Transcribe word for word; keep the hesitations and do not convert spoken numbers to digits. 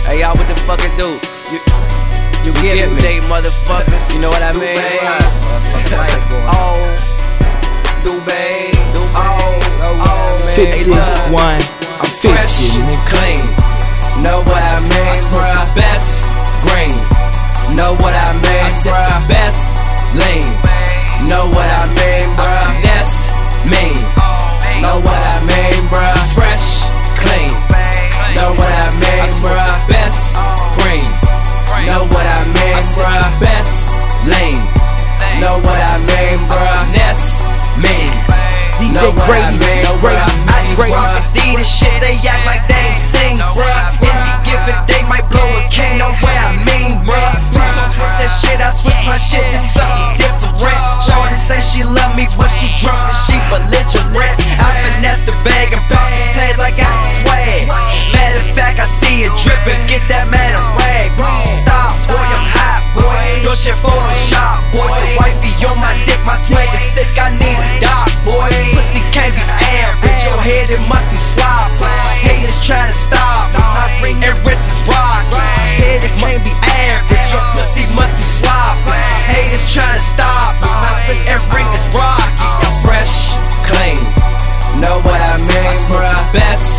Hey y'all, what the fuck it do? You, you get me, date motherfuckers. You know what I mean? Oh, do babe, oh, oh, fifty-one, I'm fresh, clean. Know what I mean, bruh? Best green. Know what I mean, bruh? Best lean. Know what I mean, bruh? That's me. Know what I mean, bruh? Fresh, clean. Know what I mean, bruh? Best green. Know what I mean, bruh? Best lean. Know what I mean, bruh? That's me. Know what I mean, bruh? I just rock Adidas shit, they act like they ain't sing, bruh. Any given day might blow a cane, know what I mean, bruh. Please don't switch that shit, I switch my shit to something different. Shorty say she love me when she drunk and she belligerent. I finesse the bag and pop the tags, I got the swag. Matter of fact, I see it drippin', get that man a rag. Stop, boy, I'm hot, boy. Your shit Photoshop, boy. The wifey on my dick, my swag is sick, I need a doc, boy. Pussy can't be average, your head it must be sloppy. Haters tryna stop me, my ring and wrist is rocky. Head it can't be average, your pussy must be sloppy. Haters tryna stop me, my wrist and ring is rocky. I'm fresh, clean. Know what I mean, bruh? Best